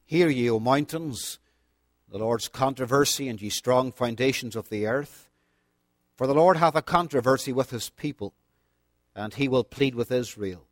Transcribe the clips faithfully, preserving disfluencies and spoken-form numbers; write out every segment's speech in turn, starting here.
Hear ye, O mountains, the Lord's controversy, and ye strong foundations of the earth. For the Lord hath a controversy with his people, and he will plead with Israel.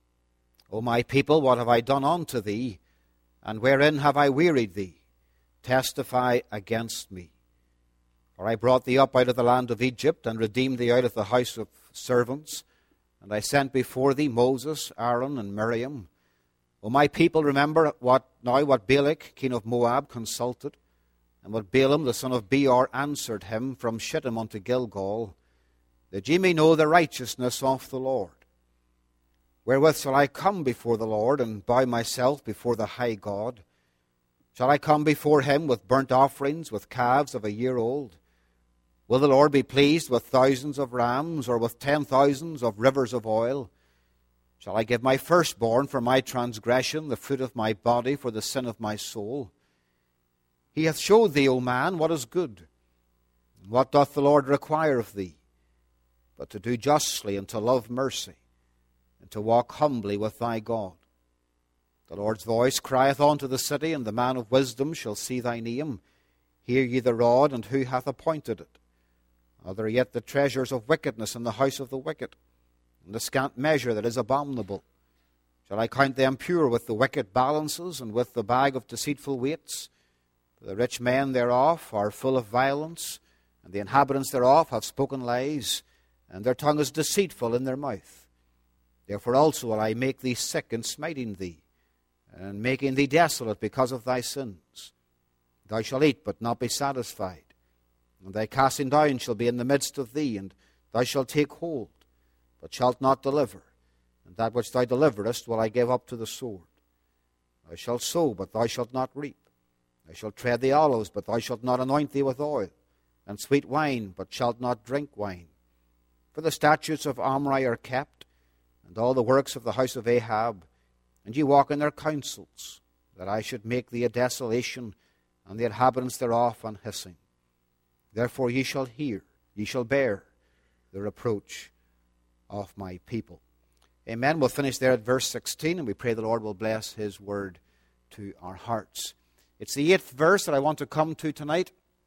O my people, what have I done unto thee? And wherein have I wearied thee? Testify against me. For I brought thee up out of the land of Egypt, and redeemed thee out of the house of servants. And I sent before thee Moses, Aaron, and Miriam. O my people, remember what now what Balak, king of Moab, consulted, and what Balaam, the son of Beor, answered him from Shittim unto Gilgal, that ye may know the righteousness of the Lord. Wherewith shall I come before the Lord, and bow myself before the high God? Shall I come before him with burnt offerings, with calves of a year old? Will the Lord be pleased with thousands of rams, or with ten thousands of rivers of oil? Shall I give my firstborn for my transgression, the fruit of my body for the sin of my soul? He hath showed thee, O man, what is good. And what doth the Lord require of thee? But to do justly, and to love mercy, and to walk humbly with thy God. The Lord's voice crieth unto the city, and the man of wisdom shall see thy name. Hear ye the rod, and who hath appointed it? Are there yet the treasures of wickedness in the house of the wicked, and the scant measure that is abominable? Shall I count them pure with the wicked balances, and with the bag of deceitful weights? For the rich men thereof are full of violence, and the inhabitants thereof have spoken lies, and their tongue is deceitful in their mouth. Therefore also will I make thee sick in smiting thee, and making thee desolate because of thy sins. Thou shalt eat, but not be satisfied, and thy casting down shall be in the midst of thee, and thou shalt take hold, but shalt not deliver, and that which thou deliverest will I give up to the sword. Thou shalt sow, but thou shalt not reap. Thou shalt tread the aloes, but thou shalt not anoint thee with oil, and sweet wine, but shalt not drink wine. For the statutes of Omri are kept, and all the works of the house of Ahab, and ye walk in their counsels, that I should make thee a desolation, and the inhabitants thereof an hissing. Therefore ye shall hear, ye shall bear the reproach of my people. Amen. We'll finish there at verse sixteen, and we pray the Lord will bless his word to our hearts. It's the eighth verse that I want to come to tonight.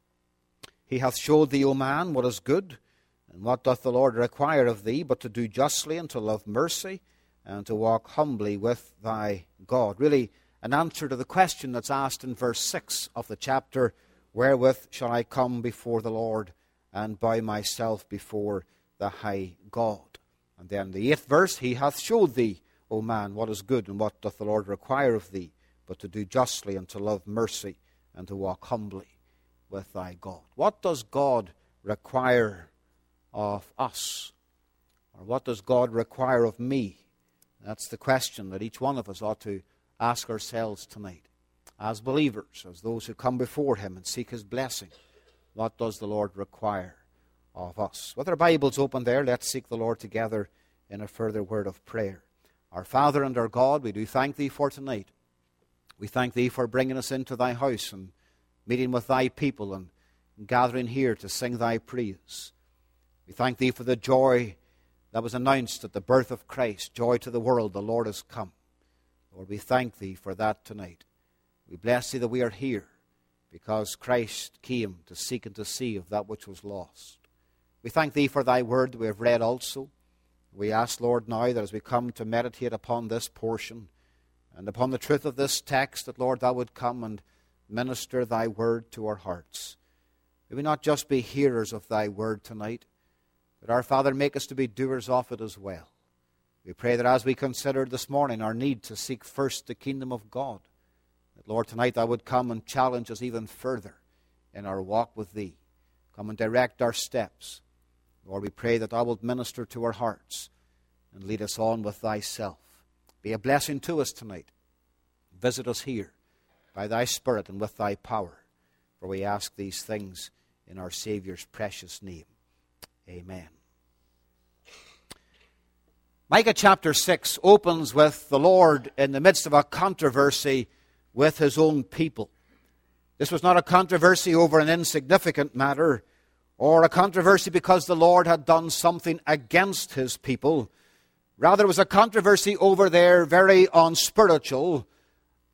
He hath showed thee, O man, what is good, and what doth the Lord require of thee, but to do justly, and to love mercy, and to walk humbly with thy God. Really, an answer to the question that's asked in verse six of the chapter, wherewith shall I come before the Lord, and bow myself before the high God? And then the eighth verse, he hath showed thee, O man, what is good, and what doth the Lord require of thee, but to do justly, and to love mercy, and to walk humbly with thy God. What does God require of us? Or what does God require of me? That's the question that each one of us ought to ask ourselves tonight. As believers, as those who come before him and seek his blessing, what does the Lord require of us? With our Bibles open there, let's seek the Lord together in a further word of prayer. Our Father and our God, we do thank thee for tonight. We thank thee for bringing us into thy house and meeting with thy people and gathering here to sing thy praise. We thank thee for the joy that was announced at the birth of Christ. Joy to the world, the Lord has come. Lord, we thank thee for that tonight. We bless thee that we are here because Christ came to seek and to save that which was lost. We thank thee for thy word that we have read also. We ask, Lord, now that as we come to meditate upon this portion and upon the truth of this text, that, Lord, thou would come and minister thy word to our hearts. May we not just be hearers of thy word tonight, but our Father, make us to be doers of it as well. We pray that as we considered this morning our need to seek first the kingdom of God, that, Lord, tonight thou would come and challenge us even further in our walk with thee. Come and direct our steps. Lord, we pray that thou wilt minister to our hearts and lead us on with thyself. Be a blessing to us tonight. Visit us here by thy Spirit and with thy power. For we ask these things in our Saviour's precious name. Amen. Micah chapter six opens with the Lord in the midst of a controversy with his own people. This was not a controversy over an insignificant matter, or a controversy because the Lord had done something against his people. Rather, it was a controversy over their very unspiritual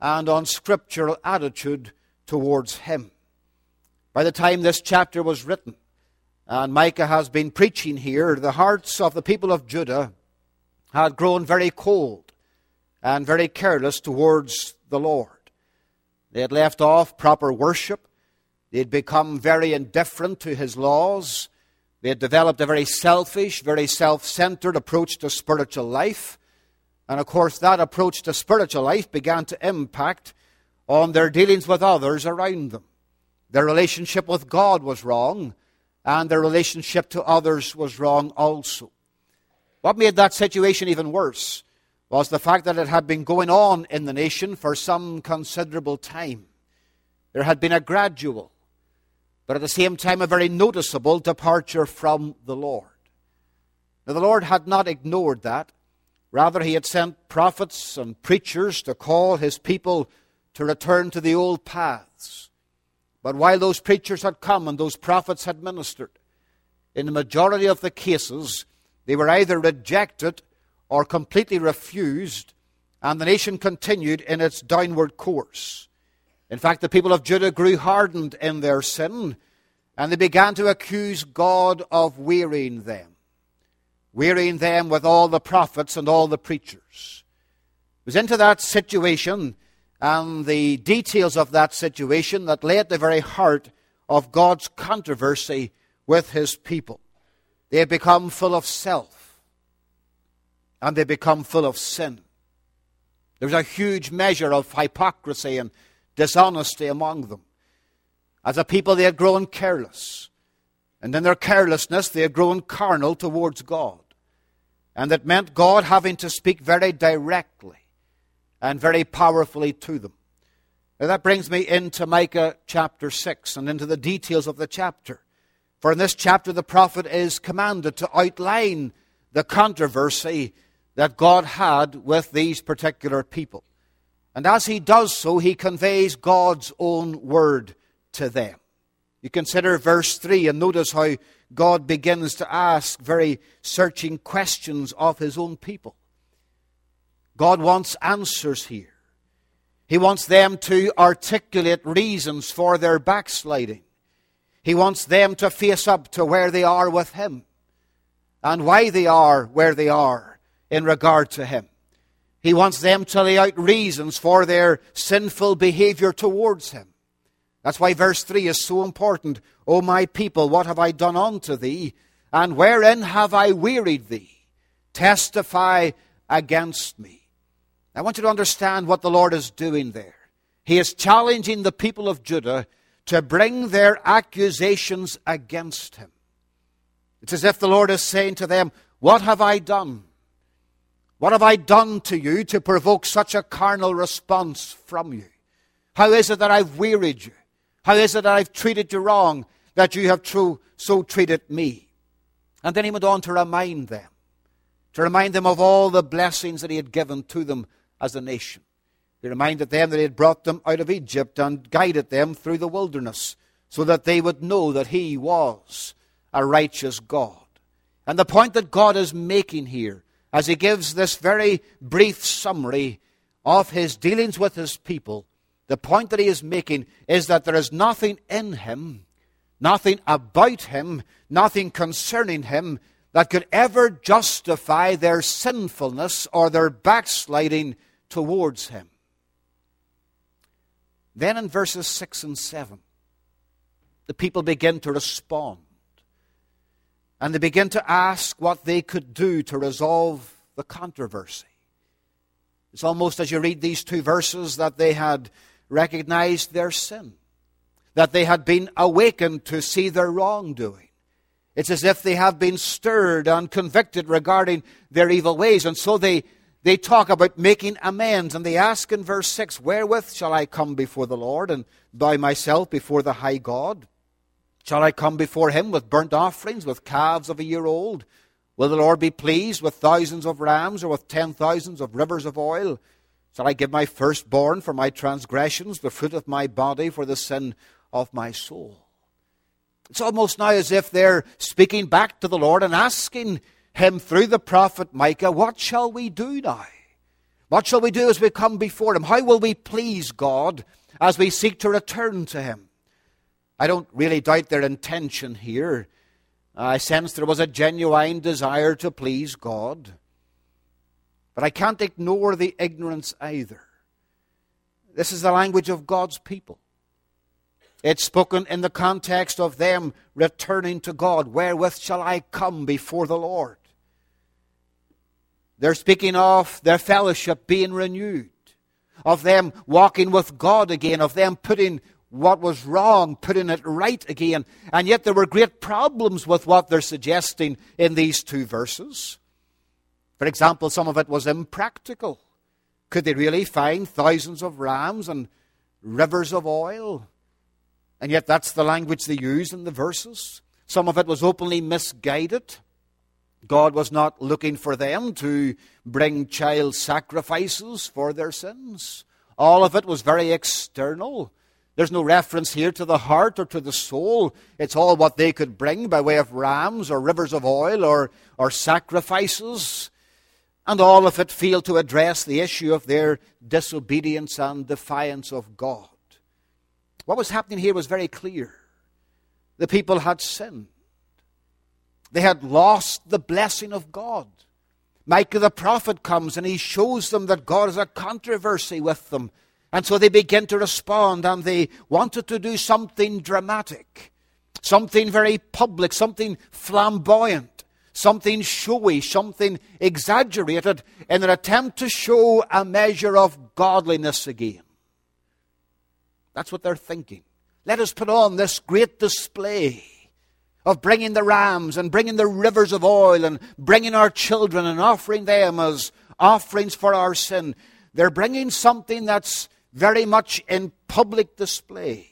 and unscriptural attitude towards him. By the time this chapter was written, and Micah has been preaching here, the hearts of the people of Judah had grown very cold and very careless towards the Lord. They had left off proper worship. They had become very indifferent to his laws. They had developed a very selfish, very self-centered approach to spiritual life. And of course, that approach to spiritual life began to impact on their dealings with others around them. Their relationship with God was wrong, and their relationship to others was wrong also. What made that situation even worse was the fact that it had been going on in the nation for some considerable time. There had been a gradual, but at the same time a very noticeable departure from the Lord. Now, the Lord had not ignored that. Rather, he had sent prophets and preachers to call his people to return to the old paths. But while those preachers had come and those prophets had ministered, in the majority of the cases, they were either rejected or completely refused, and the nation continued in its downward course. In fact, the people of Judah grew hardened in their sin, and they began to accuse God of wearying them. Wearying them with all the prophets and all the preachers. It was into that situation and the details of that situation that lay at the very heart of God's controversy with his people. They had become full of self, and they become full of sin. There was a huge measure of hypocrisy and dishonesty among them. As a people, they had grown careless, and in their carelessness, they had grown carnal towards God. And that meant God having to speak very directly and very powerfully to them. Now that brings me into Micah chapter six and into the details of the chapter. For in this chapter the prophet is commanded to outline the controversy that God had with these particular people. And as he does so, he conveys God's own word to them. You consider verse three and notice how God begins to ask very searching questions of his own people. God wants answers here. He wants them to articulate reasons for their backsliding. He wants them to face up to where they are with him and why they are where they are in regard to him. He wants them to lay out reasons for their sinful behavior towards him. That's why verse three is so important. O my people, what have I done unto thee? And wherein have I wearied thee? Testify against me. I want you to understand what the Lord is doing there. He is challenging the people of Judah to bring their accusations against him. It's as if the Lord is saying to them, what have I done? What have I done to you to provoke such a carnal response from you? How is it that I've wearied you? How is it that I've treated you wrong, that you have true, so treated me? And then he went on to remind them, to remind them of all the blessings that he had given to them as a nation. He reminded them that he had brought them out of Egypt and guided them through the wilderness so that they would know that he was a righteous God. And the point that God is making here, as he gives this very brief summary of his dealings with his people, the point that he is making is that there is nothing in him, nothing about him, nothing concerning him that could ever justify their sinfulness or their backsliding towards him. Then in verses six and seven, the people begin to respond. And they begin to ask what they could do to resolve the controversy. It's almost as you read these two verses that they had recognized their sin, that they had been awakened to see their wrongdoing. It's as if they have been stirred and convicted regarding their evil ways. And so they, they talk about making amends. And they ask in verse six, wherewith shall I come before the Lord and bow myself before the high God? Shall I come before him with burnt offerings, with calves of a year old? Will the Lord be pleased with thousands of rams or with ten thousands of rivers of oil? Shall I give my firstborn for my transgressions, the fruit of my body for the sin of my soul? It's almost now as if they're speaking back to the Lord and asking him through the prophet Micah, what shall we do now? What shall we do as we come before Him? How will we please God as we seek to return to Him? I don't really doubt their intention here. I sense there was a genuine desire to please God. But I can't ignore the ignorance either. This is the language of God's people. It's spoken in the context of them returning to God. Wherewith shall I come before the Lord? They're speaking of their fellowship being renewed, of them walking with God again, of them putting what was wrong, putting it right again. And yet there were great problems with what they're suggesting in these two verses. For example, some of it was impractical. Could they really find thousands of rams and rivers of oil? And yet that's the language they use in the verses. Some of it was openly misguided. God was not looking for them to bring child sacrifices for their sins. All of it was very external. There's no reference here to the heart or to the soul. It's all what they could bring by way of rams or rivers of oil or, or sacrifices. And all of it failed to address the issue of their disobedience and defiance of God. What was happening here was very clear. The people had sinned. They had lost the blessing of God. Micah the prophet comes and he shows them that God is a controversy with them. And so they begin to respond, and they wanted to do something dramatic, something very public, something flamboyant, something showy, something exaggerated in an attempt to show a measure of godliness again. That's what they're thinking. Let us put on this great display of bringing the rams and bringing the rivers of oil and bringing our children and offering them as offerings for our sin. They're bringing something that's very much in public display.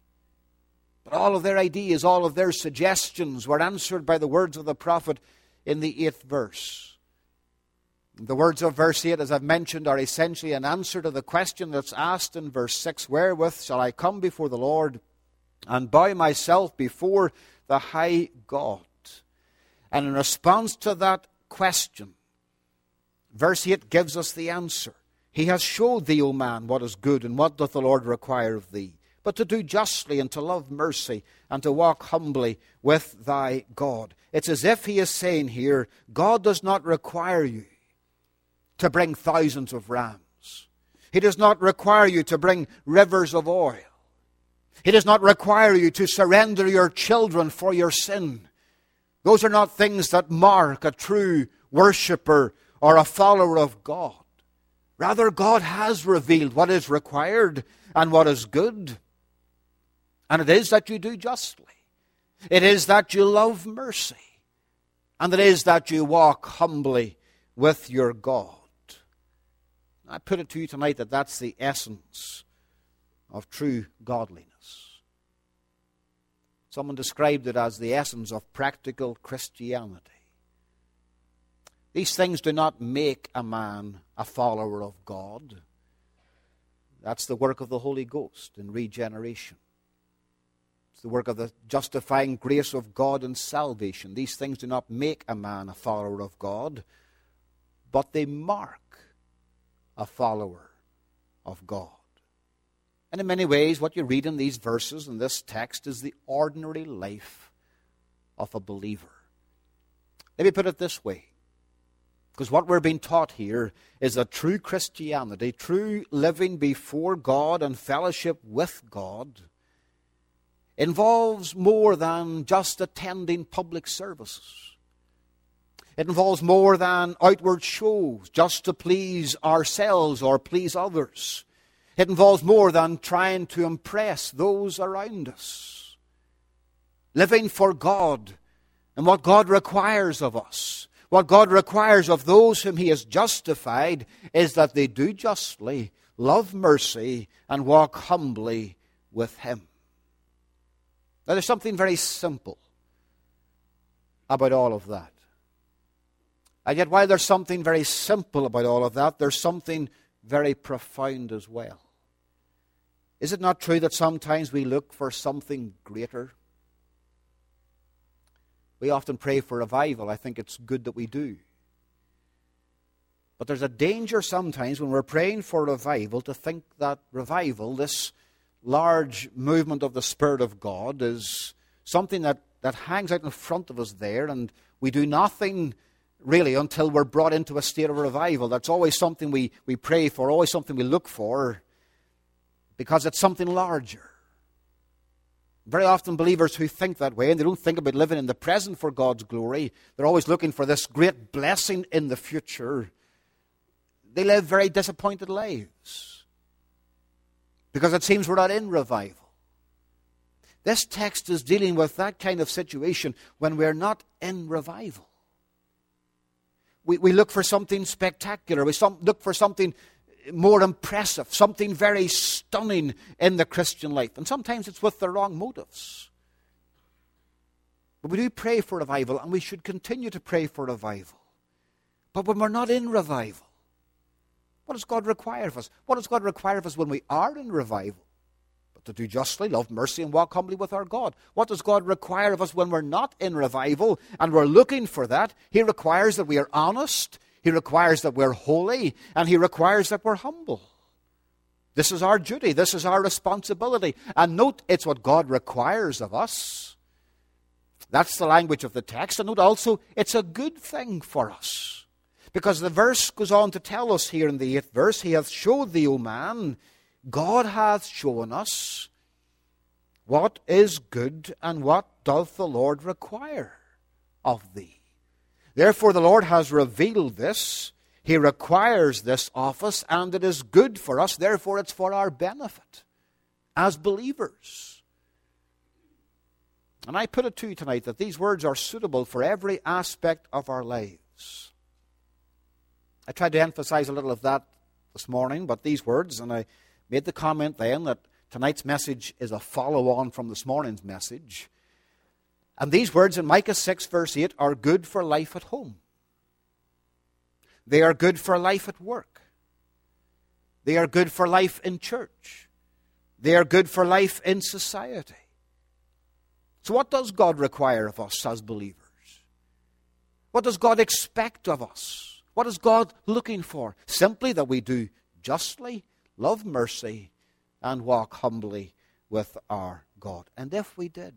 But all of their ideas, all of their suggestions were answered by the words of the prophet in the eighth verse. The words of verse eight, as I've mentioned, are essentially an answer to the question that's asked in verse six. Wherewith shall I come before the Lord and bow myself before the high God? And in response to that question, verse eight gives us the answer. He has showed thee, O man, what is good, and what doth the Lord require of thee, but to do justly, and to love mercy, and to walk humbly with thy God. It's as if he is saying here, God does not require you to bring thousands of rams. He does not require you to bring rivers of oil. He does not require you to surrender your children for your sin. Those are not things that mark a true worshipper or a follower of God. Rather, God has revealed what is required and what is good. And it is that you do justly. It is that you love mercy. And it is that you walk humbly with your God. I put it to you tonight that that's the essence of true godliness. Someone described it as the essence of practical Christianity. These things do not make a man a follower of God. That's the work of the Holy Ghost in regeneration. It's the work of the justifying grace of God in salvation. These things do not make a man a follower of God, but they mark a follower of God. And in many ways, what you read in these verses in this text is the ordinary life of a believer. Let me put it this way. Because what we're being taught here is that true Christianity, true living before God and fellowship with God, involves more than just attending public services. It involves more than outward shows, just to please ourselves or please others. It involves more than trying to impress those around us. Living for God and what God requires of us. What God requires of those whom He has justified is that they do justly, love mercy, and walk humbly with Him. Now, there's something very simple about all of that. And yet, while there's something very simple about all of that, there's something very profound as well. Is it not true that sometimes we look for something greater? We often pray for revival. I think it's good that we do. But there's a danger sometimes when we're praying for revival to think that revival, this large movement of the Spirit of God, is something that, that hangs out in front of us there, and we do nothing really until we're brought into a state of revival. That's always something we, we pray for, always something we look for, because it's something larger. Very often believers who think that way, and they don't think about living in the present for God's glory, they're always looking for this great blessing in the future. They live very disappointed lives because it seems we're not in revival. This text is dealing with that kind of situation when we're not in revival. We, we look for something spectacular. We some, look for something more impressive, something very stunning in the Christian life. And sometimes it's with the wrong motives. But we do pray for revival, and we should continue to pray for revival. But when we're not in revival, what does God require of us? What does God require of us when we are in revival? But to do justly, love mercy, and walk humbly with our God. What does God require of us when we're not in revival and we're looking for that? He requires that we are honest. He requires that we're holy, and He requires that we're humble. This is our duty. This is our responsibility. And note, it's what God requires of us. That's the language of the text. And note also, it's a good thing for us. Because the verse goes on to tell us here in the eighth verse, He hath showed thee, O man, God hath shown us what is good, and what doth the Lord require of thee. Therefore the Lord has revealed this. He requires this of us, and it is good for us. Therefore it's for our benefit as believers. And I put it to you tonight that these words are suitable for every aspect of our lives. I tried to emphasize a little of that this morning, but these words, and I made the comment then that tonight's message is a follow-on from this morning's message. And these words in Micah six verse eight are good for life at home. They are good for life at work. They are good for life in church. They are good for life in society. So what does God require of us as believers? What does God expect of us? What is God looking for? Simply that we do justly, love mercy, and walk humbly with our God. And if we did,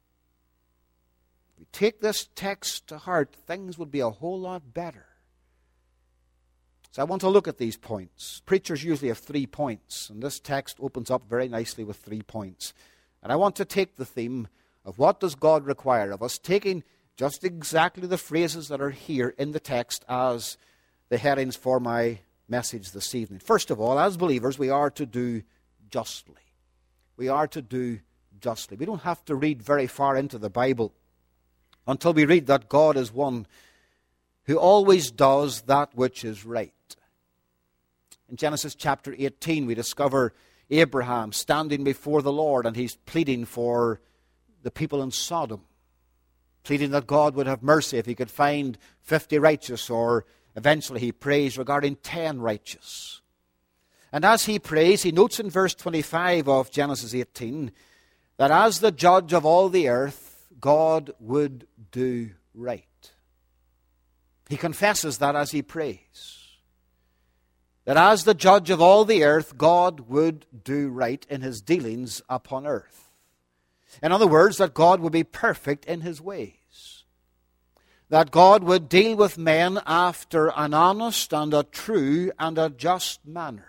we take this text to heart, things would be a whole lot better. So I want to look at these points. Preachers usually have three points, and this text opens up very nicely with three points. And I want to take the theme of what does God require of us, taking just exactly the phrases that are here in the text as the headings for my message this evening. First of all, as believers, we are to do justly. We are to do justly. We don't have to read very far into the Bible until we read that God is one who always does that which is right. In Genesis chapter eighteen, we discover Abraham standing before the Lord, and he's pleading for the people in Sodom, pleading that God would have mercy if He could find fifty righteous, or eventually he prays regarding ten righteous. And as he prays, he notes in verse twenty-five of Genesis eighteen that as the judge of all the earth, God would do right. He confesses that as he prays. That as the judge of all the earth, God would do right in His dealings upon earth. In other words, that God would be perfect in His ways. That God would deal with men after an honest and a true and a just manner.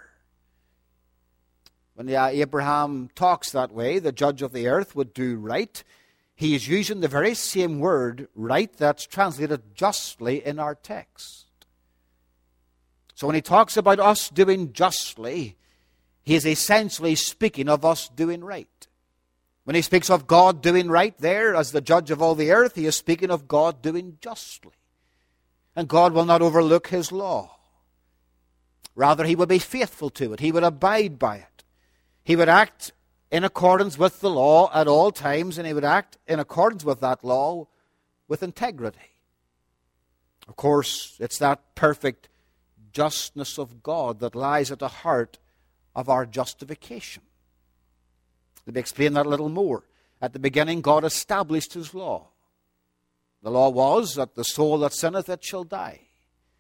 When Abraham talks that way, the judge of the earth would do right, he is using the very same word, right, that's translated justly in our text. So when he talks about us doing justly, he is essentially speaking of us doing right. When he speaks of God doing right there as the judge of all the earth, he is speaking of God doing justly. And God will not overlook His law. Rather, He will be faithful to it. He will abide by it. He would act in accordance with the law at all times, and He would act in accordance with that law with integrity. Of course, it's that perfect justness of God that lies at the heart of our justification. Let me explain that a little more. At the beginning, God established His law. The law was that the soul that sinneth, it shall die.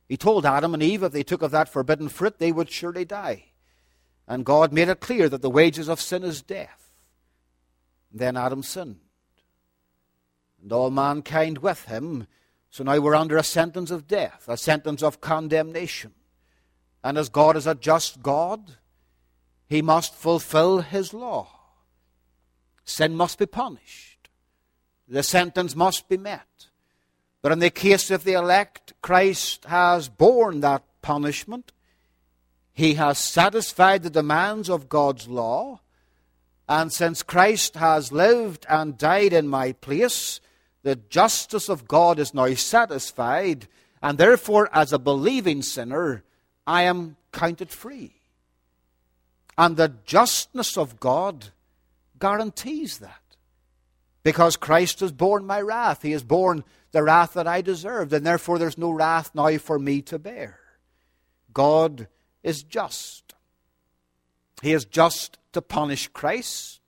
He told Adam and Eve if they took of that forbidden fruit, they would surely die. And God made it clear that the wages of sin is death. Then Adam sinned. And all mankind with him. So now we're under a sentence of death, a sentence of condemnation. And as God is a just God, he must fulfill his law. Sin must be punished. The sentence must be met. But in the case of the elect, Christ has borne that punishment. He has satisfied the demands of God's law. And since Christ has lived and died in my place, the justice of God is now satisfied. And therefore, as a believing sinner, I am counted free. And the justness of God guarantees that. Because Christ has borne my wrath. He has borne the wrath that I deserved. And therefore there's no wrath now for me to bear. God is just. He is just to punish Christ.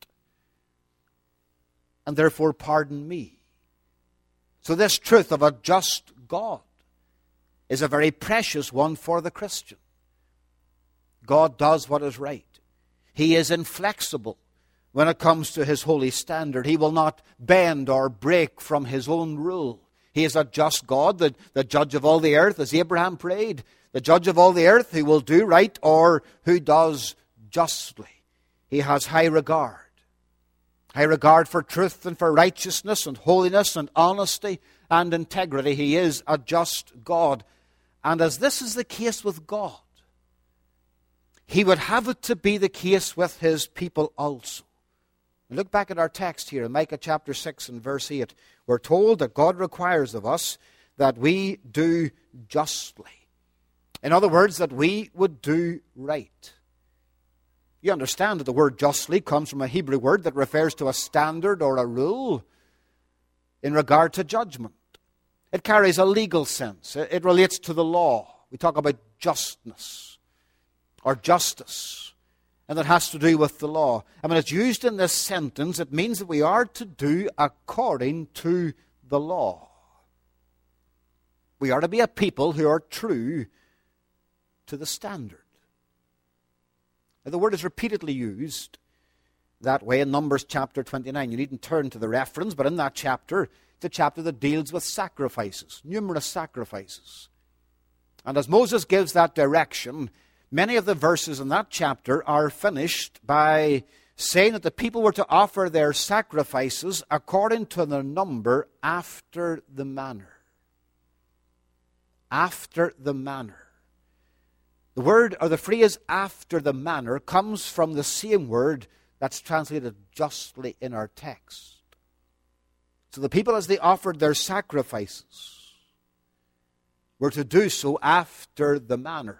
And therefore pardon me. So this truth of a just God is a very precious one for the Christian. God does what is right. He is inflexible when it comes to his holy standard. He will not bend or break from his own rule. He is a just God, the, the judge of all the earth, as Abraham prayed. The judge of all the earth who will do right or who does justly. He has high regard. High regard for truth and for righteousness and holiness and honesty and integrity. He is a just God. And as this is the case with God, he would have it to be the case with his people also. Look back at our text here in Micah chapter six and verse eight. We're told that God requires of us that we do justly. In other words, that we would do right. You understand that the word justly comes from a Hebrew word that refers to a standard or a rule in regard to judgment. It carries a legal sense. It relates to the law. We talk about justness or justice. And that has to do with the law. And when it's used in this sentence, it means that we are to do according to the law. We are to be a people who are true to the standard. Now, the word is repeatedly used that way in Numbers chapter twenty-nine. You needn't turn to the reference, but in that chapter, it's a chapter that deals with sacrifices, numerous sacrifices. And as Moses gives that direction, many of the verses in that chapter are finished by saying that the people were to offer their sacrifices according to their number after the manner. After the manner. The word or the phrase after the manner comes from the same word that's translated justly in our text. So the people, as they offered their sacrifices, were to do so after the manner.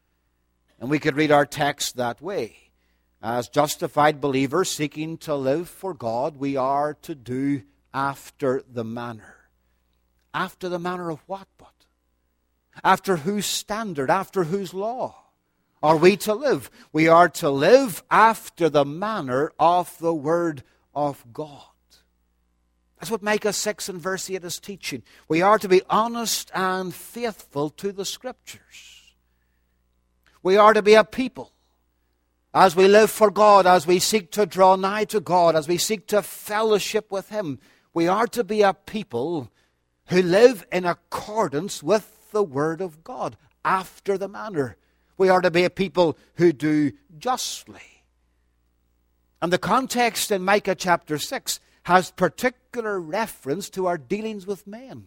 And we could read our text that way. As justified believers seeking to live for God, we are to do after the manner. After the manner of what, but? After whose standard? After whose law are we to live? We are to live after the manner of the Word of God. That's what Micah six and verse eight is teaching. We are to be honest and faithful to the Scriptures. We are to be a people, as we live for God, as we seek to draw nigh to God, as we seek to fellowship with Him, we are to be a people who live in accordance with the Word of God, after the manner. We are to be a people who do justly. And the context in Micah chapter six has particular reference to our dealings with men.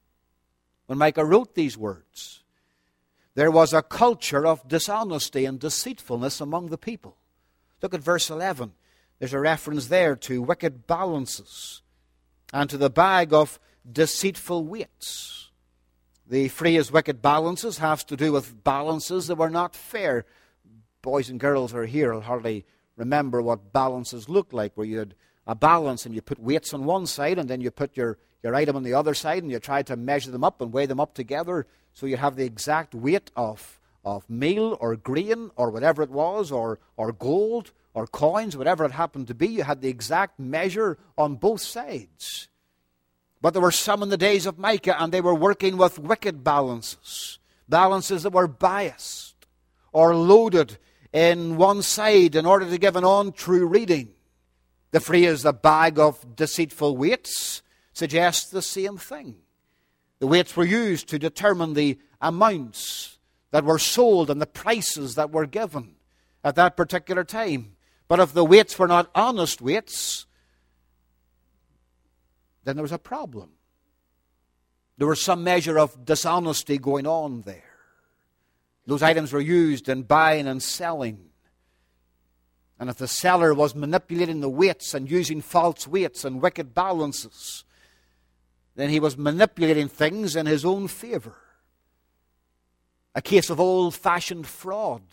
When Micah wrote these words, there was a culture of dishonesty and deceitfulness among the people. Look at verse eleven. There's a reference there to wicked balances and to the bag of deceitful weights. The phrase wicked balances has to do with balances that were not fair. Boys and girls who are here will hardly remember what balances looked like, where you had a balance and you put weights on one side and then you put your, your item on the other side and you try to measure them up and weigh them up together so you have the exact weight of, of meal or grain or whatever it was, or, or gold or coins, whatever it happened to be. You had the exact measure on both sides. But there were some in the days of Micah, and they were working with wicked balances. balances that were biased or loaded in one side in order to give an untrue reading. The phrase, "a bag of deceitful weights," suggests the same thing. The weights were used to determine the amounts that were sold and the prices that were given at that particular time. But if the weights were not honest weights, then there was a problem. There was some measure of dishonesty going on there. Those items were used in buying and selling. And if the seller was manipulating the weights and using false weights and wicked balances, then he was manipulating things in his own favor. A case of old-fashioned fraud.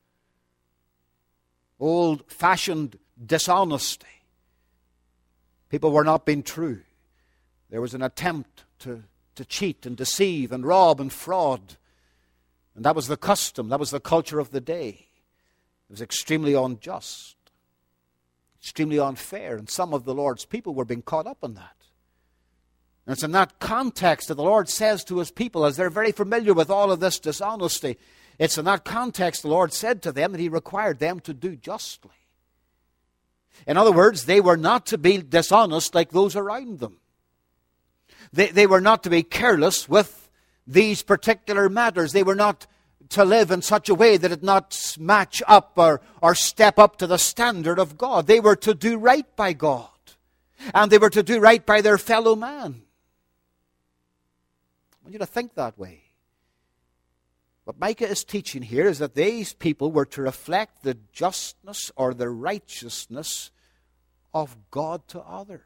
Old-fashioned dishonesty. People were not being true. There was an attempt to, to cheat and deceive and rob and fraud. And that was the custom. That was the culture of the day. It was extremely unjust. Extremely unfair. And some of the Lord's people were being caught up in that. And it's in that context that the Lord says to His people, as they're very familiar with all of this dishonesty, it's in that context the Lord said to them that He required them to do justly. In other words, they were not to be dishonest like those around them. They, they were not to be careless with these particular matters. They were not to live in such a way that it not match up or, or step up to the standard of God. They were to do right by God. And they were to do right by their fellow man. I want you to think that way. What Micah is teaching here is that these people were to reflect the justness or the righteousness of God to others.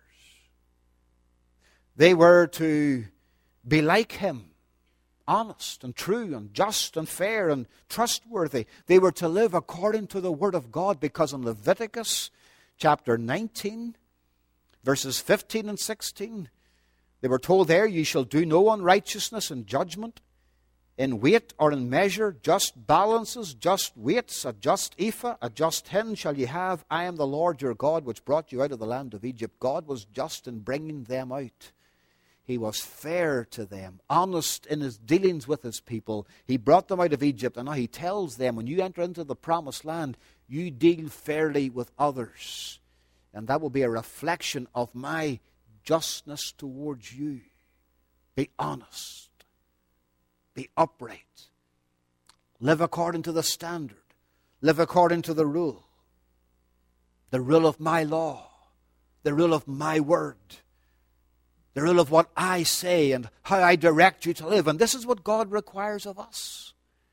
They were to be like Him, honest and true and just and fair and trustworthy. They were to live according to the Word of God, because in Leviticus chapter nineteen, verses fifteen and sixteen, they were told there, "You shall do no unrighteousness in judgment, in weight or in measure, just balances, just weights, a just ephah, a just hin shall ye have. I am the Lord your God, which brought you out of the land of Egypt." God was just in bringing them out. He was fair to them, honest in His dealings with His people. He brought them out of Egypt, and now He tells them, when you enter into the promised land, you deal fairly with others. And that will be a reflection of my justness towards you. Be honest. Be upright. Live according to the standard. Live according to the rule. The rule of my law. The rule of my word. The rule of what I say and how I direct you to live. And this is what God requires of us.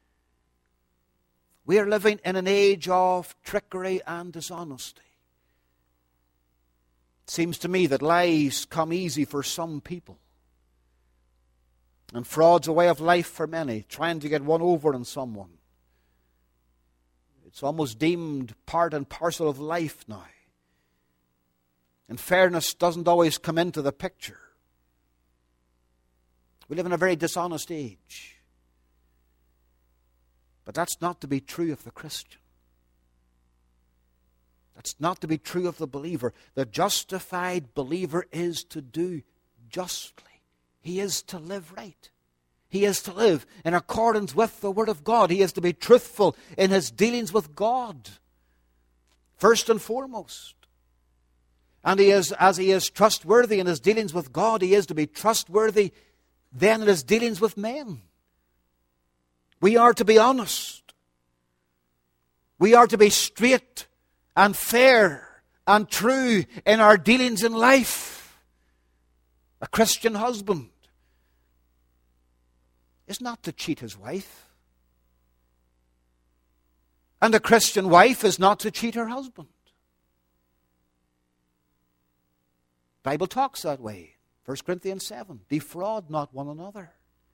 We are living in an age of trickery and dishonesty. It seems to me that lies come easy for some people. And fraud's a way of life for many, trying to get one over on someone. It's almost deemed part and parcel of life now. And fairness doesn't always come into the picture. We live in a very dishonest age. But that's not to be true of the Christian. That's not to be true of the believer. The justified believer is to do justly. He is to live right. He is to live in accordance with the Word of God. He is to be truthful in his dealings with God, first and foremost. And he is, as he is trustworthy in his dealings with God, he is to be trustworthy then in his dealings with men. We are to be honest. We are to be straight and fair and true in our dealings in life. A Christian husband is not to cheat his wife. And a Christian wife is not to cheat her husband. The Bible talks that way. First Corinthians seven. Defraud not one another.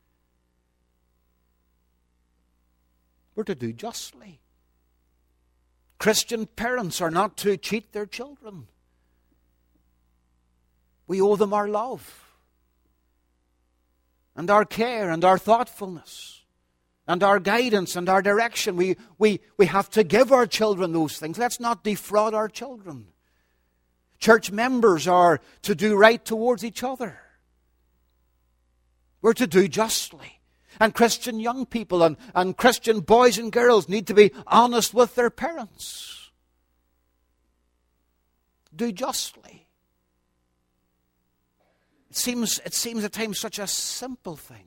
We're to do justly. Christian parents are not to cheat their children. We owe them our love, and our care, and our thoughtfulness, and our guidance, and our direction. We, we, we have to give our children those things. Let's not defraud our children. Church members are to do right towards each other. We're to do justly. And Christian young people and, and Christian boys and girls need to be honest with their parents. Do justly. It seems, it seems at times such a simple thing.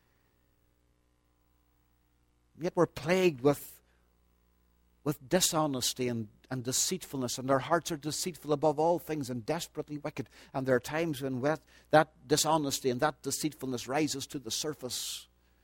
Yet we're plagued with, with dishonesty and, and deceitfulness, and our hearts are deceitful above all things and desperately wicked. And there are times when that, that dishonesty and that deceitfulness rises to the surface.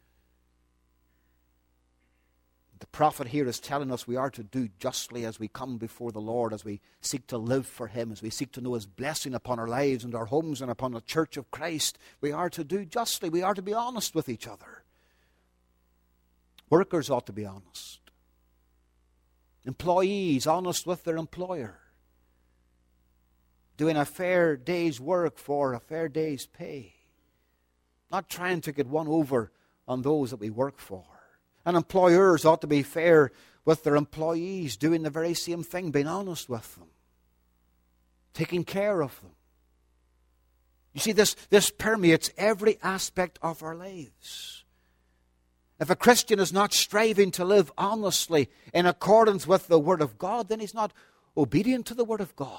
The prophet here is telling us we are to do justly as we come before the Lord, as we seek to live for Him, as we seek to know His blessing upon our lives and our homes and upon the church of Christ. We are to do justly. We are to be honest with each other. Workers ought to be honest. Employees honest with their employer. Doing a fair day's work for a fair day's pay. Not trying to get one over on those that we work for. And employers ought to be fair with their employees, doing the very same thing, being honest with them, taking care of them. You see, this, this permeates every aspect of our lives. If a Christian is not striving to live honestly in accordance with the Word of God, then he's not obedient to the Word of God.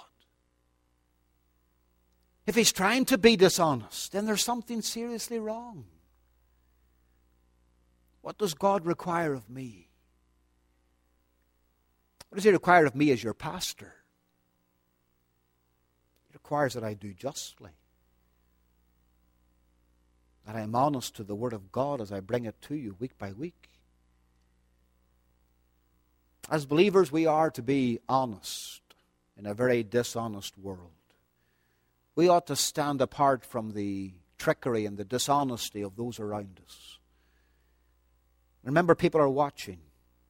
If he's trying to be dishonest, then there's something seriously wrong. What does God require of me? What does He require of me as your pastor? He requires that I do justly. That I am honest to the Word of God as I bring it to you week by week. As believers, we are to be honest in a very dishonest world. We ought to stand apart from the trickery and the dishonesty of those around us. Remember, people are watching.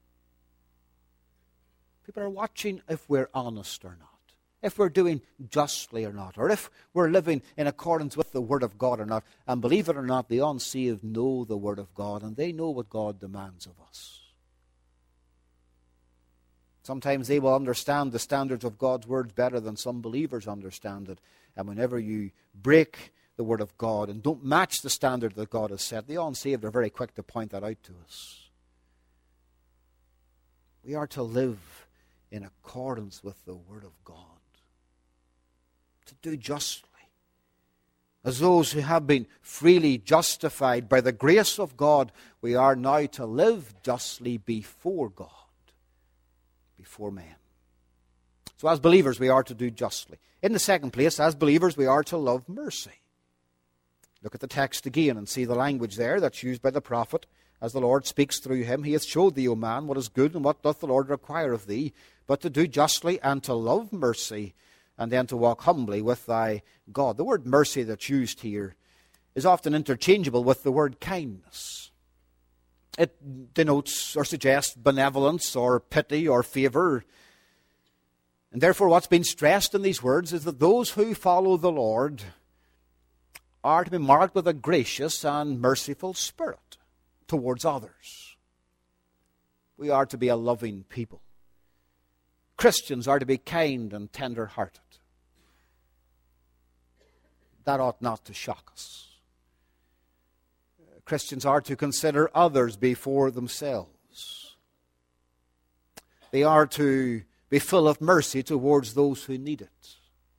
People are watching if we're honest or not, if we're doing justly or not, or if we're living in accordance with the Word of God or not. And believe it or not, the unsaved know the Word of God, and they know what God demands of us. Sometimes they will understand the standards of God's Word better than some believers understand it. And whenever you break the Word of God and don't match the standard that God has set, the unsaved are very quick to point that out to us. We are to live in accordance with the Word of God, to do justly, as those who have been freely justified by the grace of God. We are now to live justly before God, before men. So as believers, we are to do justly. In the second place, as believers, we are to love mercy. Look at the text again and see the language there that's used by the prophet as the Lord speaks through him. He hath showed thee, O man, what is good, and what doth the Lord require of thee, but to do justly and to love mercy, and then to walk humbly with thy God. The word mercy that's used here is often interchangeable with the word kindness. It denotes or suggests benevolence or pity or favour. And therefore what's been stressed in these words is that those who follow the Lord are to be marked with a gracious and merciful spirit towards others. We are to be a loving people. Christians are to be kind and tender-hearted. That ought not to shock us. Christians are to consider others before themselves. They are to be full of mercy towards those who need it.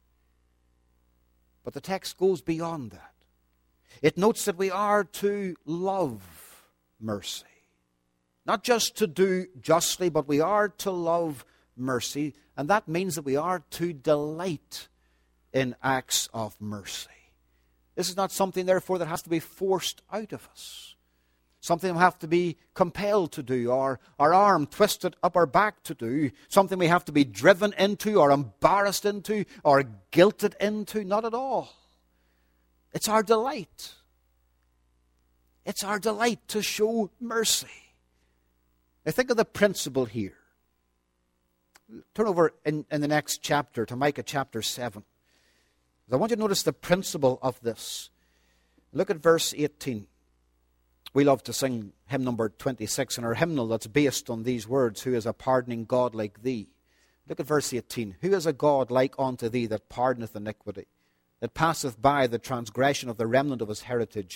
But the text goes beyond that. It notes that we are to love mercy. Not just to do justly, but we are to love mercy. And that means that we are to delight in acts of mercy. This is not something, therefore, that has to be forced out of us. Something we have to be compelled to do, or our arm twisted up our back to do. Something we have to be driven into, or embarrassed into, or guilted into. Not at all. It's our delight. It's our delight to show mercy. Now think of the principle here. Turn over in, in the next chapter to Micah chapter seven. I want you to notice the principle of this. Look at verse eighteen. We love to sing hymn number twenty-six in our hymnal that's based on these words, who is a pardoning God like thee. Look at verse eighteen. Who is a God like unto thee that pardoneth iniquity, that passeth by the transgression of the remnant of his heritage?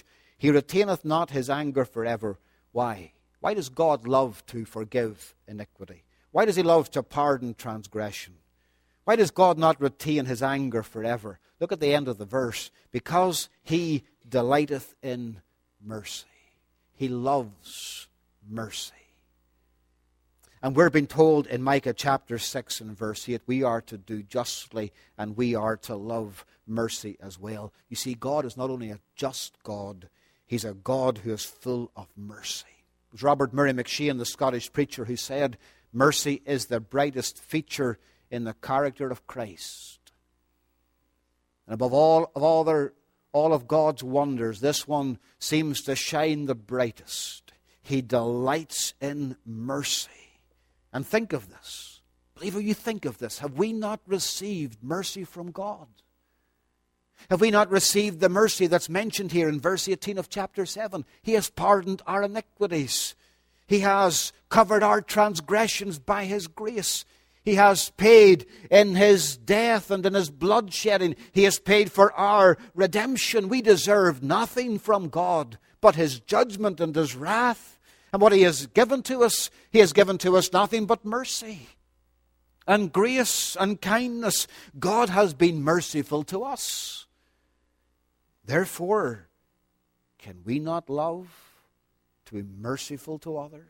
He retaineth not his anger forever. Why? Why does God love to forgive iniquity? Why does he love to pardon transgression? Why does God not retain his anger forever? Look at the end of the verse. Because he delighteth in mercy. He loves mercy. And we're being told in Micah chapter six and verse eight, we are to do justly and we are to love mercy as well. You see, God is not only a just God, he's a God who is full of mercy. It was Robert Murray McShane, the Scottish preacher, who said, mercy is the brightest feature in the character of Christ. And above all of all, their, all of God's wonders, this one seems to shine the brightest. He delights in mercy. And think of this. Believer, you think of this. Have we not received mercy from God? Have we not received the mercy that's mentioned here in verse eighteen of chapter seven? He has pardoned our iniquities. He has covered our transgressions by his grace. He has paid in his death and in his blood shedding. He has paid for our redemption. We deserve nothing from God but his judgment and his wrath. And what he has given to us, he has given to us nothing but mercy and grace and kindness. God has been merciful to us. Therefore, can we not love to be merciful to others?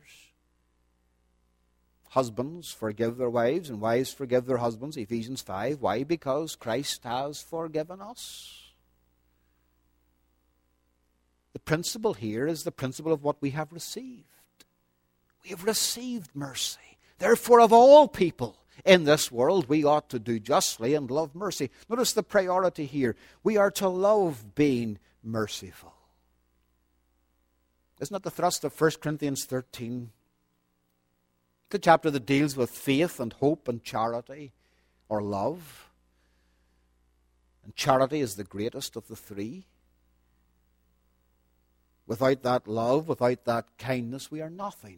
Husbands, forgive their wives, and wives, forgive their husbands, Ephesians five. Why? Because Christ has forgiven us. The principle here is the principle of what we have received. We have received mercy. Therefore, of all people in this world, we ought to do justly and love mercy. Notice the priority here. We are to love being merciful. Isn't that the thrust of First Corinthians thirteen? The chapter that deals with faith and hope and charity, or love. And charity is the greatest of the three. Without that love, without that kindness, we are nothing.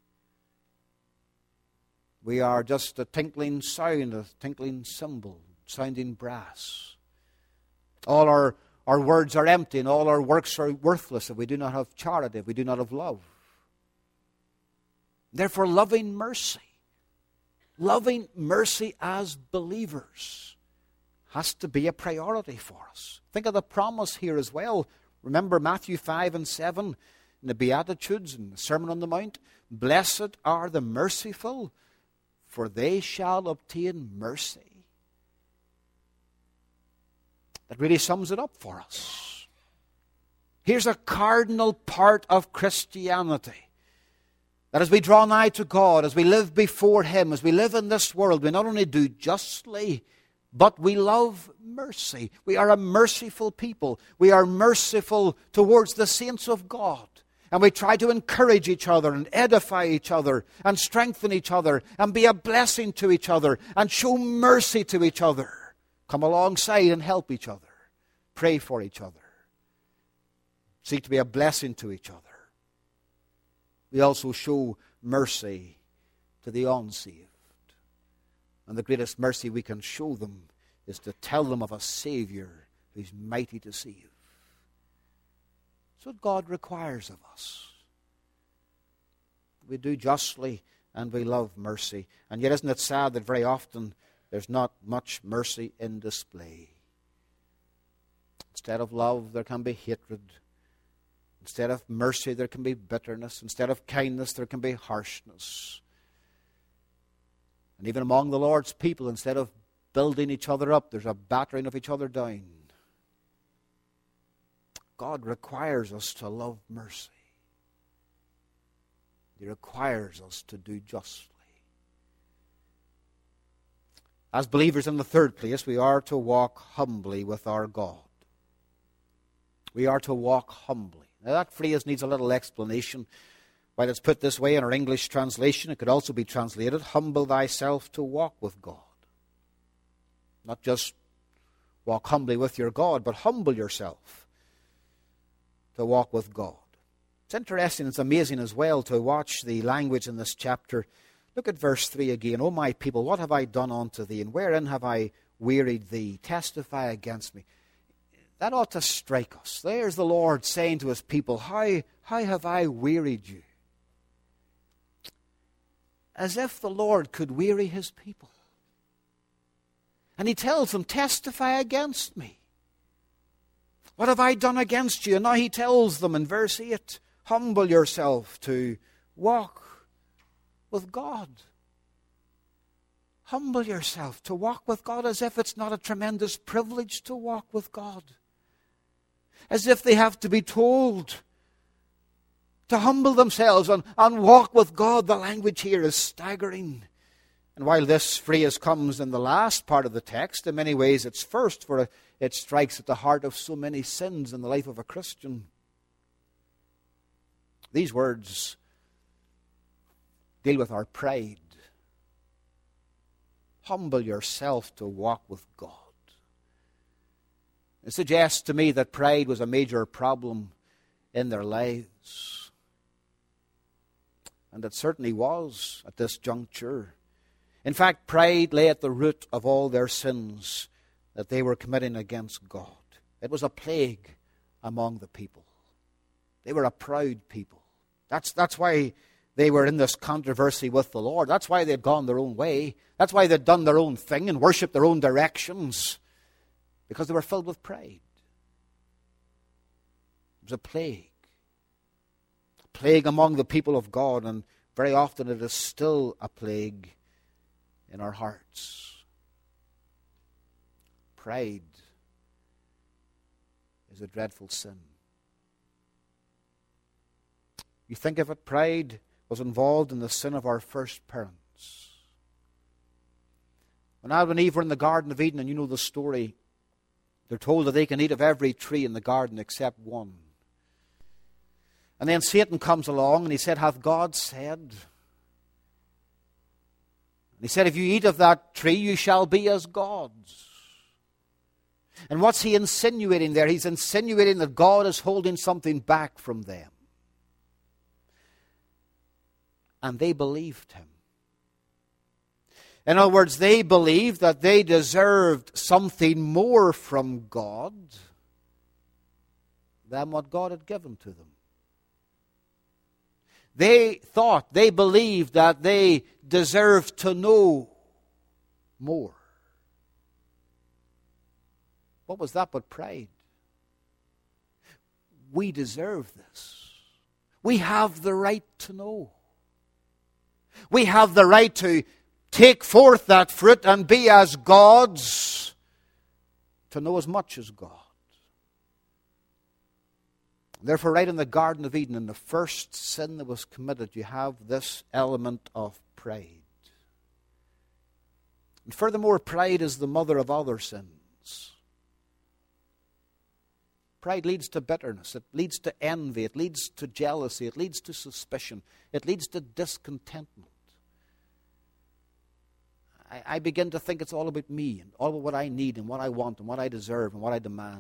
We are just a tinkling sound, a tinkling cymbal, sounding brass. All our, our words are empty and all our works are worthless if we do not have charity, if we do not have love. Therefore, loving mercy, loving mercy as believers has to be a priority for us. Think of the promise here as well. Remember Matthew five and seven in the Beatitudes and the Sermon on the Mount. Blessed are the merciful, for they shall obtain mercy. That really sums it up for us. Here's a cardinal part of Christianity. That as we draw nigh to God, as we live before him, as we live in this world, we not only do justly, but we love mercy. We are a merciful people. We are merciful towards the saints of God. And we try to encourage each other and edify each other and strengthen each other and be a blessing to each other and show mercy to each other. Come alongside and help each other. Pray for each other. Seek to be a blessing to each other. We also show mercy to the unsaved. And the greatest mercy we can show them is to tell them of a Savior who's mighty to save. That's what God requires of us. We do justly and we love mercy. And yet isn't it sad that very often there's not much mercy in display? Instead of love, there can be hatred. Instead of mercy, there can be bitterness. Instead of kindness, there can be harshness. And even among the Lord's people, instead of building each other up, there's a battering of each other down. God requires us to love mercy. He requires us to do justly. As believers, in the third place, we are to walk humbly with our God. We are to walk humbly. Now that phrase needs a little explanation. While it's put this way in our English translation, it could also be translated, humble thyself to walk with God. Not just walk humbly with your God, but humble yourself to walk with God. It's interesting, it's amazing as well to watch the language in this chapter. Look at verse three again. O my people, what have I done unto thee, and wherein have I wearied thee? Testify against me. That ought to strike us. There's the Lord saying to his people, how, how have I wearied you? As if the Lord could weary his people. And he tells them, testify against me. What have I done against you? And now he tells them in verse eight, humble yourself to walk with God. Humble yourself to walk with God, as if it's not a tremendous privilege to walk with God. As if they have to be told to humble themselves and, and walk with God. The language here is staggering. And while this phrase comes in the last part of the text, in many ways it's first, for it strikes at the heart of so many sins in the life of a Christian. These words deal with our pride. Humble yourself to walk with God. It suggests to me that pride was a major problem in their lives. And it certainly was at this juncture. In fact, pride lay at the root of all their sins that they were committing against God. It was a plague among the people. They were a proud people. That's, that's why they were in this controversy with the Lord. That's why they'd gone their own way. That's why they'd done their own thing and worshipped their own directions. Because they were filled with pride. It was a plague. A plague among the people of God, and very often it is still a plague in our hearts. Pride is a dreadful sin. You think of it, pride was involved in the sin of our first parents. When Adam and Eve were in the Garden of Eden, and you know the story, they're told that they can eat of every tree in the garden except one. And then Satan comes along and he said, hath God said? And he said, if you eat of that tree, you shall be as gods. And what's he insinuating there? He's insinuating that God is holding something back from them. And they believed him. In other words, they believed that they deserved something more from God than what God had given to them. They thought, they believed that they deserved to know more. What was that but pride? We deserve this. We have the right to know. We have the right to take forth that fruit and be as gods, to know as much as God. Therefore, right in the Garden of Eden, in the first sin that was committed, you have this element of pride. And furthermore, pride is the mother of other sins. Pride leads to bitterness. It leads to envy. It leads to jealousy. It leads to suspicion. It leads to discontentment. I, I begin to think it's all about me and all about what I need and what I want and what I deserve and what I demand.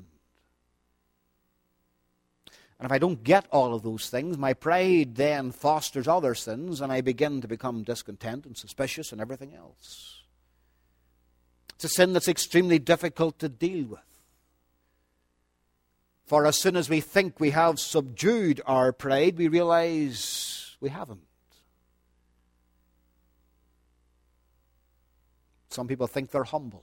And if I don't get all of those things, my pride then fosters other sins, and I begin to become discontent and suspicious and everything else. It's a sin that's extremely difficult to deal with. For as soon as we think we have subdued our pride, we realize we haven't. Some people think they're humble.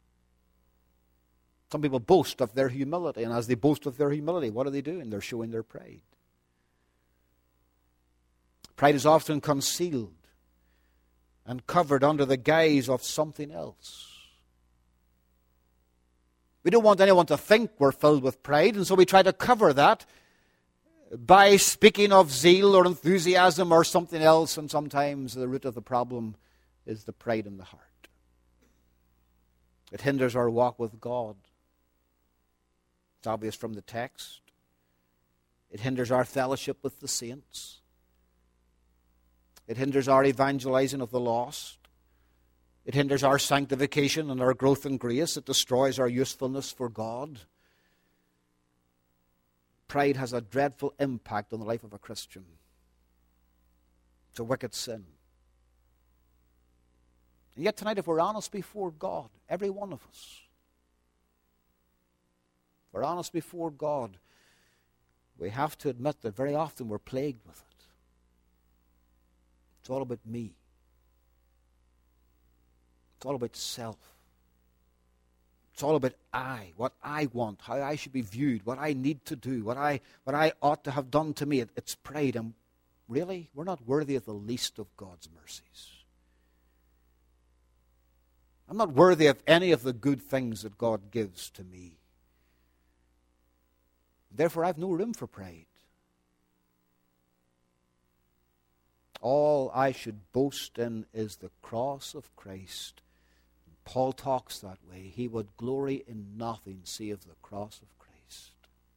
Some people boast of their humility, and as they boast of their humility, what are they doing? They're showing their pride. Pride is often concealed and covered under the guise of something else. We don't want anyone to think we're filled with pride, and so we try to cover that by speaking of zeal or enthusiasm or something else, and sometimes the root of the problem is the pride in the heart. It hinders our walk with God. It's obvious from the text. It hinders our fellowship with the saints. It hinders our evangelizing of the lost. It hinders our sanctification and our growth in grace. It destroys our usefulness for God. Pride has a dreadful impact on the life of a Christian. It's a wicked sin. And yet tonight, if we're honest before God, every one of us, we're honest before God, we have to admit that very often we're plagued with it. It's all about me. It's all about self. It's all about I, what I want, how I should be viewed, what I need to do, what I, what I ought to have done to me. It, it's pride. And really, we're not worthy of the least of God's mercies. I'm not worthy of any of the good things that God gives to me. Therefore, I have no room for pride. All I should boast in is the cross of Christ. Paul talks that way. He would glory in nothing save the cross of Christ.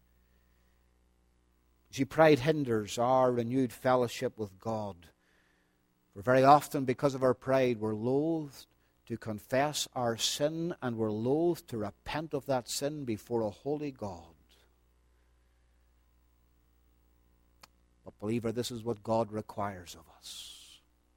See, pride hinders our renewed fellowship with God. For very often, because of our pride, we're loath to confess our sin, and we're loath to repent of that sin before a holy God. But believer, this is what God requires of us.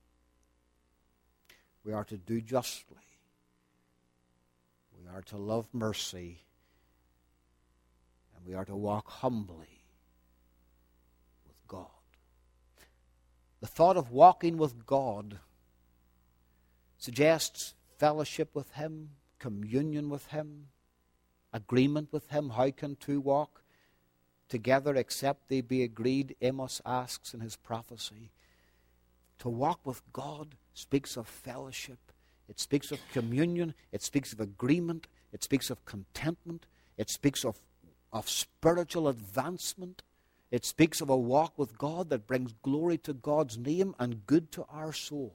We are to do justly. We are to love mercy. And we are to walk humbly with God. The thought of walking with God suggests fellowship with Him, communion with Him, agreement with Him. How can two walk together except they be agreed? Amos asks in his prophecy. To walk with God speaks of fellowship. It speaks of communion. It speaks of agreement. It speaks of contentment. It speaks of, of spiritual advancement. It speaks of a walk with God that brings glory to God's name and good to our souls.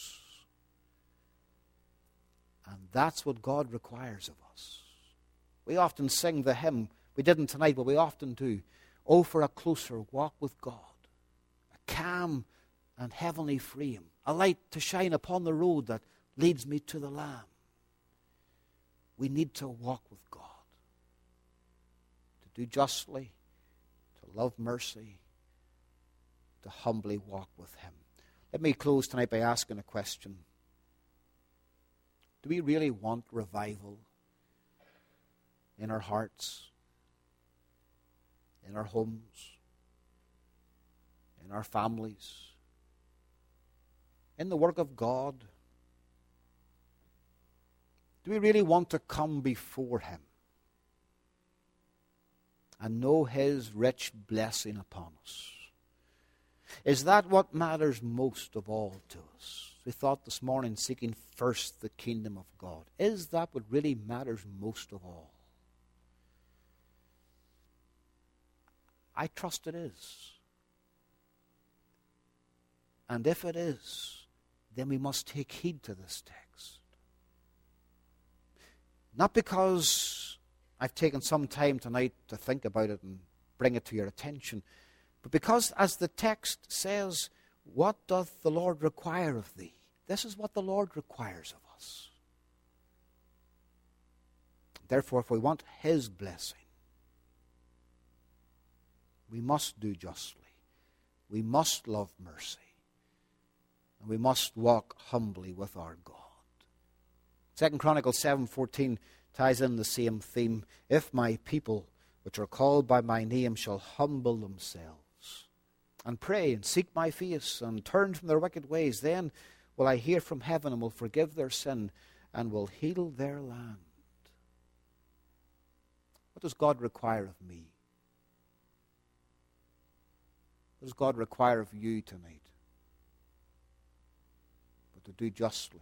And that's what God requires of us. We often sing the hymn, we didn't tonight, but we often do, "Oh, for a closer walk with God, a calm and heavenly freedom, a light to shine upon the road that leads me to the Lamb." We need to walk with God, to do justly, to love mercy, to humbly walk with Him. Let me close tonight by asking a question. Do we really want revival in our hearts, in our homes, in our families, in the work of God? Do we really want to come before Him and know His rich blessing upon us? Is that what matters most of all to us? We thought this morning, seeking first the kingdom of God. Is that what really matters most of all? I trust it is. And if it is, then we must take heed to this text. Not because I've taken some time tonight to think about it and bring it to your attention, but because, as the text says, what doth the Lord require of thee? This is what the Lord requires of us. Therefore, if we want His blessing, we must do justly. We must love mercy. And we must walk humbly with our God. Second Chronicles seven fourteen ties in the same theme. If my people, which are called by my name, shall humble themselves and pray and seek my face and turn from their wicked ways, then will I hear from heaven and will forgive their sin and will heal their land. What does God require of me? What does God require of you tonight? But to do justly,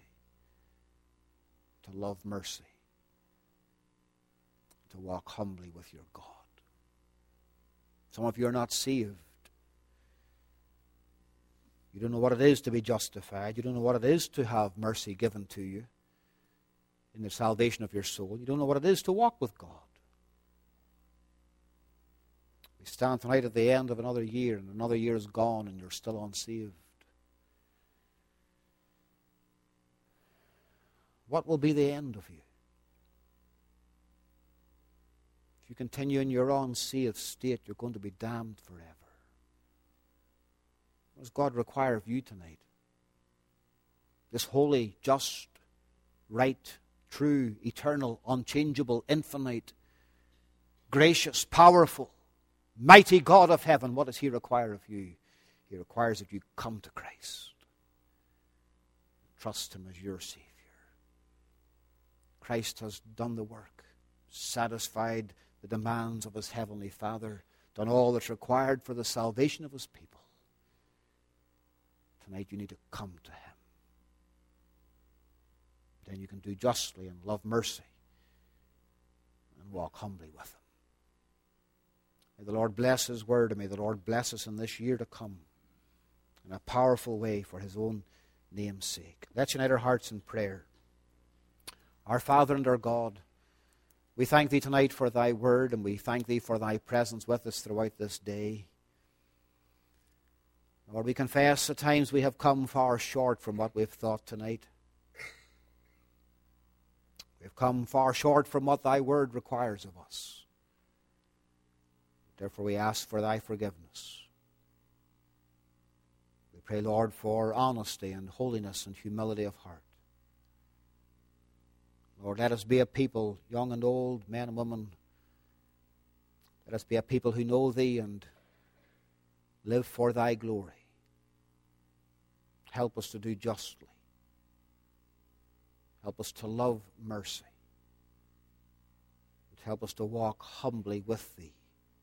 to love mercy, to walk humbly with your God. Some of you are not saved. You don't know what it is to be justified. You don't know what it is to have mercy given to you in the salvation of your soul. You don't know what it is to walk with God. We stand tonight at the end of another year, and another year is gone, and you're still unsaved. What will be the end of you? If you continue in your unsaved state, you're going to be damned forever. What does God require of you tonight? This holy, just, right, true, eternal, unchangeable, infinite, gracious, powerful, mighty God of heaven, what does he require of you? He requires that you come to Christ. Trust him as your Savior. Christ has done the work, satisfied the demands of his heavenly Father, done all that's required for the salvation of his people. Tonight you need to come to him. Then you can do justly and love mercy and walk humbly with him. May the Lord bless his word, and may the Lord bless us in this year to come in a powerful way for his own name's sake. Let's unite our hearts in prayer. Our Father and our God, we thank thee tonight for thy word, and we thank thee for thy presence with us throughout this day. Lord, we confess at times we have come far short from what we've thought tonight. We've come far short from what thy word requires of us. Therefore we ask for thy forgiveness. We pray, Lord, for honesty and holiness and humility of heart. Lord, let us be a people, young and old, men and women. Let us be a people who know thee and live for thy glory. Help us to do justly. Help us to love mercy. And help us to walk humbly with thee.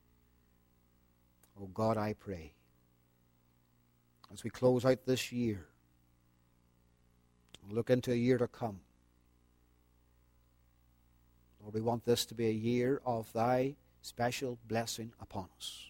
Oh God, I pray, as we close out this year and look into a year to come, Lord, we want this to be a year of thy special blessing upon us.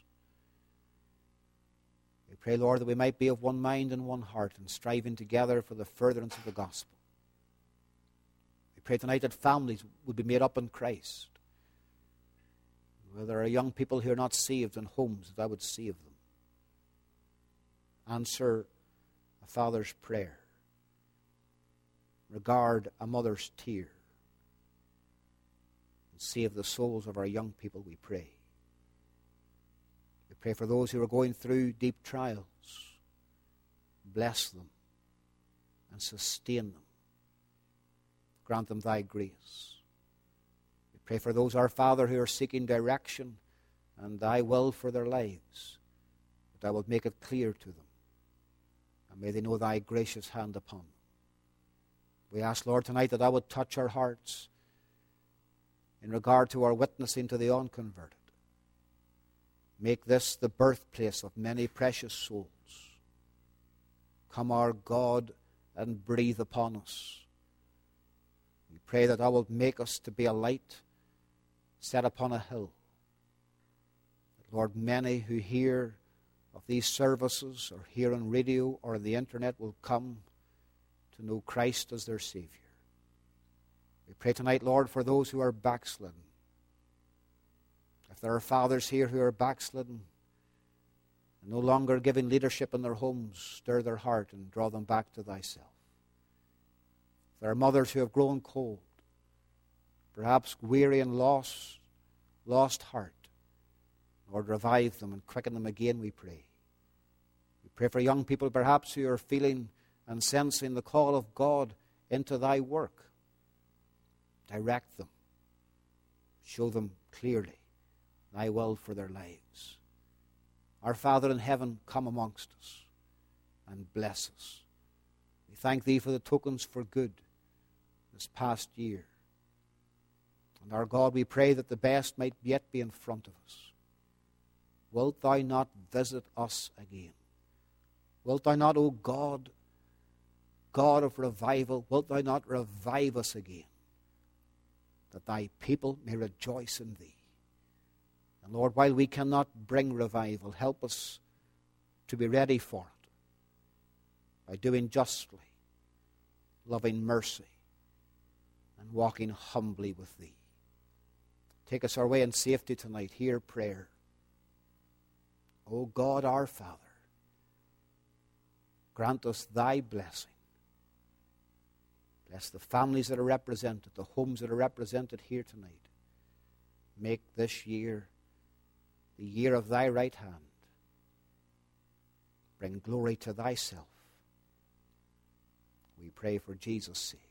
We pray, Lord, that we might be of one mind and one heart and striving together for the furtherance of the gospel. We pray tonight that families would be made up in Christ. Where there are young people who are not saved in homes, that I would save them. Answer a father's prayer. Regard a mother's tear. And save the souls of our young people, we pray. We pray for those who are going through deep trials. Bless them and sustain them. Grant them thy grace. We pray for those, our Father, who are seeking direction and thy will for their lives, that thou wilt make it clear to them. And may they know thy gracious hand upon them. We ask, Lord, tonight that thou would touch our hearts in regard to our witnessing to the unconverted. Make this the birthplace of many precious souls. Come, our God, and breathe upon us. We pray that thou wilt make us to be a light set upon a hill. That, Lord, many who hear of these services or hear on radio or on the internet will come to know Christ as their Savior. We pray tonight, Lord, for those who are backslidden. If there are fathers here who are backslidden and no longer giving leadership in their homes, stir their heart and draw them back to thyself. If there are mothers who have grown cold, perhaps weary and lost, lost heart, Lord, revive them and quicken them again, we pray. We pray for young people perhaps who are feeling and sensing the call of God into thy work. Direct them. Show them clearly thy will for their lives. Our Father in heaven, come amongst us and bless us. We thank thee for the tokens for good this past year. And our God, we pray that the best might yet be in front of us. Wilt thou not visit us again? Wilt thou not, O God, God of revival, wilt thou not revive us again, that thy people may rejoice in thee? And Lord, while we cannot bring revival, help us to be ready for it by doing justly, loving mercy, and walking humbly with thee. Take us our way in safety tonight. Hear prayer. O God, our Father, grant us thy blessing. Bless the families that are represented, the homes that are represented here tonight. Make this year the year of thy right hand. Bring glory to thyself. We pray for Jesus' sake.